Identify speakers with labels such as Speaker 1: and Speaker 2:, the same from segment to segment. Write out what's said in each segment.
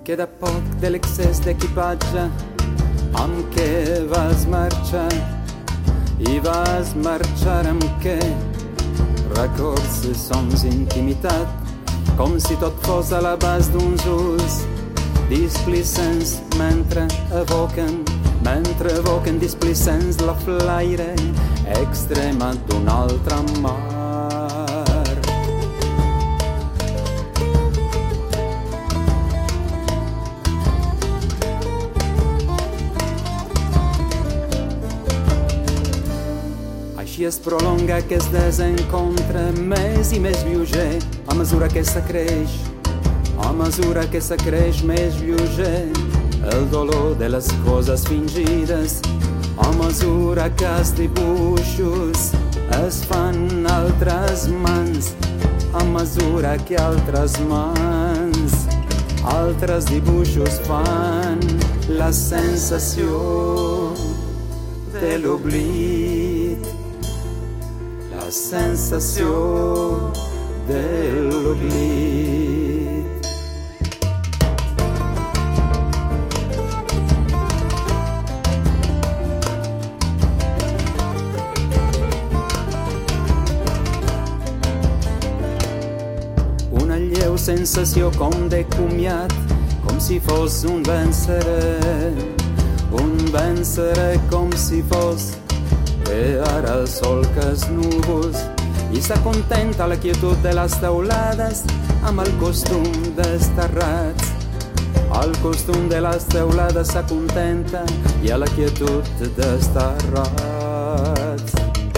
Speaker 1: Queda poc de l'excés d'equipatge amb què vas marxar i vas marxar amb què? Records, sons, intimitat, com si tot fos a l'abast d'uns ulls displicents mentre evoquen displicents la flaire extrema d'un altre mar. Així es prolonga aquest desencontre més i més viuger a mesura que s'acreix més viuger el dolor de les coses fingides a mesura que els dibuixos es fan altres mans a mesura que altres dibuixos fan la sensació de l'oblit, la sensació de l'oblit. Una lleu sensació com de comiat, com si fos un venceré com si fos que ara el sol que els núvols i s'acontenta la quietud de les teulades amb el costum desterrats. El costum de les teulades s'acontenta i a la quietud desterrats.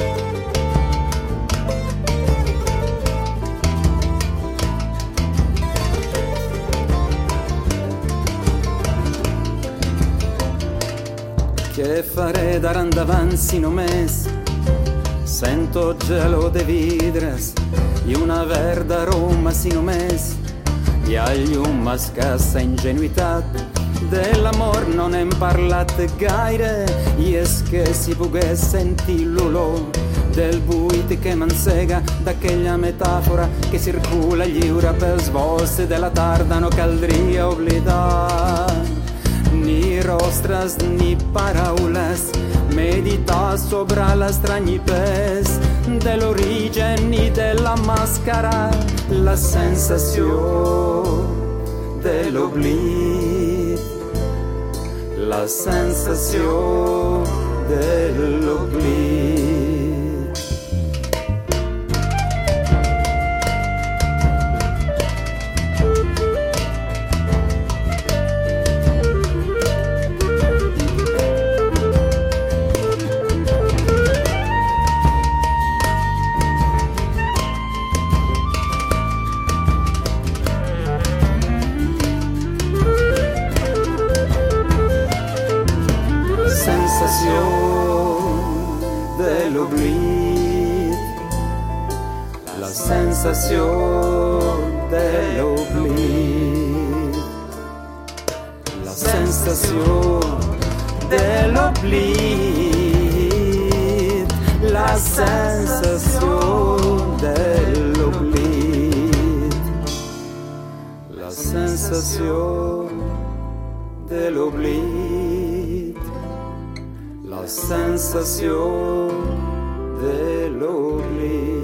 Speaker 1: Què faré d'ara endavant si només sento gelo de vidres i una verda aroma si només hi ha llum, escassa ingenuïtat. De l'amor no n'hem parlat gaire i és que si pogués sentir l'olor del buit que m'encega d'aquella metàfora que circula lliure pels vols de la tarda no caldria oblidar ni rostres ni paraules, meditar sobre l'estrany pes de l'origen i de la màscara, la sensació de l'oblit, la sensació de l'oblit. De l'oblit, la sensació de l'oblit, la sensació de l'oblit, la sensació de l'oblit, la sensació de l'oblit, la sensació de l'oblit.